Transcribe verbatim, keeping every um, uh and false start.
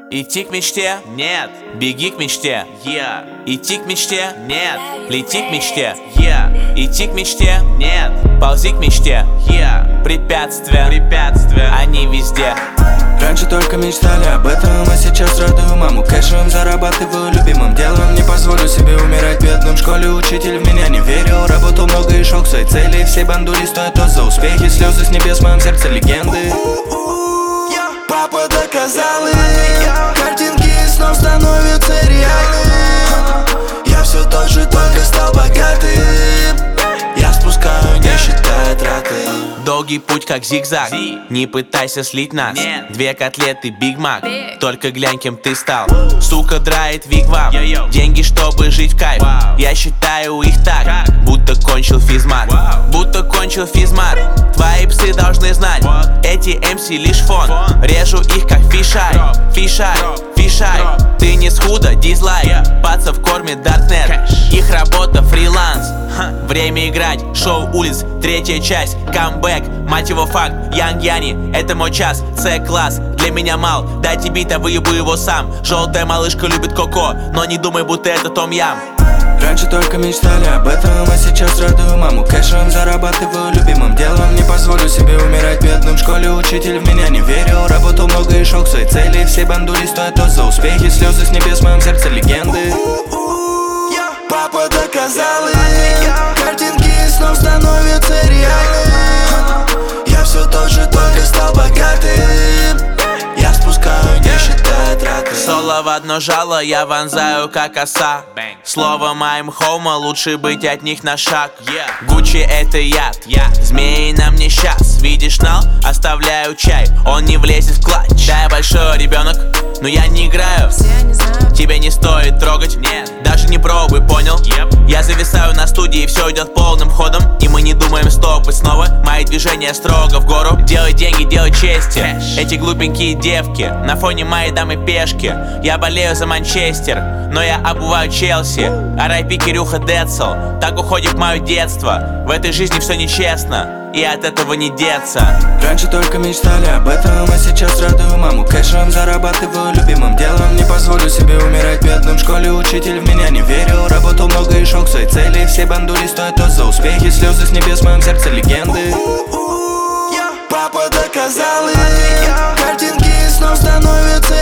Идти к мечте? Нет. Беги к мечте? Yeah. Идти к мечте? Нет. Лети к мечте? Yeah. Идти к мечте? Нет. Ползи к мечте? Yeah. Препятствия, препятствия, они везде. Раньше только мечтали об этом, а сейчас радую маму кэшем, зарабатываю любимым делом. Не позволю себе умирать бедным. В школе учитель в меня не верил, работал много и шел к своей цели. Все бандули стоят то за успехи, слезы с небес в моем сердце легенды. Папа доказал им, картинки снов становятся реальным. Я все тот же, только стал богатым. Я спускаю, не считая траты. Долгий путь как зигзаг, не пытайся слить нас. Две котлеты, Биг Мак, только глянь, кем ты стал. Сука драет вигвам, деньги, чтобы жить в кайф. Я считаю их так, будто кончил физмат. Будто кончил физмат. Твои псы должны знать, эти эм си лишь фон. Режу их как фишай, фишай, фишай. Ты не схуда, дизлайк, пацав кормит даркнет. Их работа фриланс, время играть, шоу улиц, третья часть, камбэк. Мать его факт, Янг Яни, это мой час, С-класс, для меня мал. Дайте бита, выебу его сам. Желтая малышка любит коко, но не думай, будто это Том Ям. Раньше только мечтали об этом, а сейчас радую маму кэшем, зарабатываю любимым делом. Не позволю себе умирать бедным. В школе учитель в меня не верил, работал много и шел к своей цели. Все бандули стоят то за успехи, слезы с небес в моем сердце легенды. Папа доказал им, картинки снов становятся реальным. Я все тот же, только стал богатым. Я спускаю, не считая траты. Соло в одно жало, я вонзаю как оса. Слово моим хома, лучше быть от них на шаг. Гуччи это яд, змеи на мне щас. Видишь нал, оставляю чай, он не влезет в клатч. Да, я большой ребенок, но я не играю. Тебя не стоит трогать, нет, даже не пробуй, понял? Yep. Я зависаю на студии, все идет полным ходом. И мы не думаем стопать снова. Мои движения строго в гору. Делай деньги, делай чести. Cash. Эти глупенькие девки на фоне моей дамы пешки. Я болею за Манчестер, но я обуваю Челси. ар ай пи Кирюха Децл. Так уходит мое детство. В этой жизни все нечестно, и от этого не деться. Раньше только мечтали об этом, а сейчас радую маму кэшем, зарабатываю любимым делом. Не позволю себе умирать бедным. В школе учитель в меня не верил, работал много и шел к своей цели. Все бандули стоят то за успехи, слезы с небес в моем сердце легенды. Папа доказал им, картинки снов становятся